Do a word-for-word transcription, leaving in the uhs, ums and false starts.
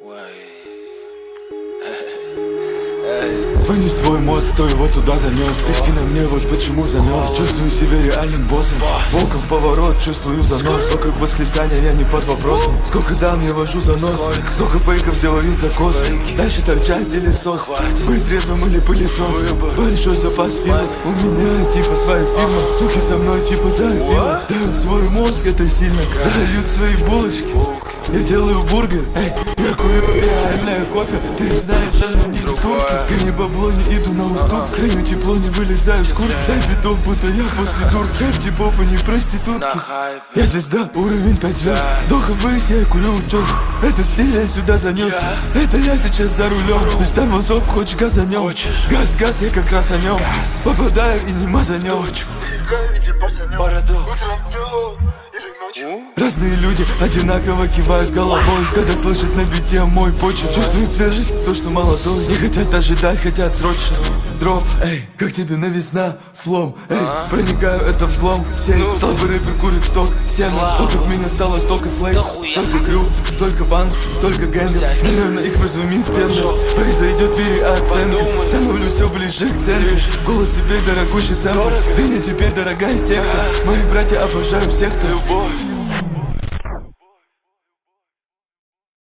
Вынес твой мозг, кто его туда занес. Тычки на мне, вот почему замерз. Чувствую себя реальным боссом. Волков поворот, чувствую занос. Сколько воскресенья, я не под вопросом. Сколько дам, я вожу за нос. Сколько фейков сделают закос. Дальше торчать или сос. Быть трезвым или пылесос. Большой запас фила. У меня типа своя фирма. Суки со мной типа зоофила. Дают свой мозг, это сильно. Дают свои булочки. Я делаю бургер, эй, я курю реальное кофе. Ты знаешь, это не из турки. Я не бабло, не иду на уступ. Храню тепло, не вылезаю с куртки. Дай битов, будто я после тур. Хэп типов, а не проститутки. Я звезда, уровень пять звезд. Доха высь, я курю утёс. Этот стиль я сюда занес. Это я сейчас за рулем. Без тормозов, хочешь газанем. Газ, газ, я как раз о нем. Попадаю и не мазанем. Парадокс. Разные люди одинаково кивают головой, когда слышат на бите мой почерк. Чувствуют свежесть, то, что молодой. Не хотят ожидать, хотят срочно. Дроп, эй, как тебе новизна, флом, эй, проникаю, это взлом. Сей, слабый рэпер курит сток, семь. Вокруг меня стало столько флейк. Столько крю, столько банк, столько гэнгов. Наверное, их вразумит пена. Произойдет переоценка. Становлюсь все ближе к центру. Голос теперь дорогущий сэмпл. Ты не теперь дорогая секта. Мои братья обожают всех-то.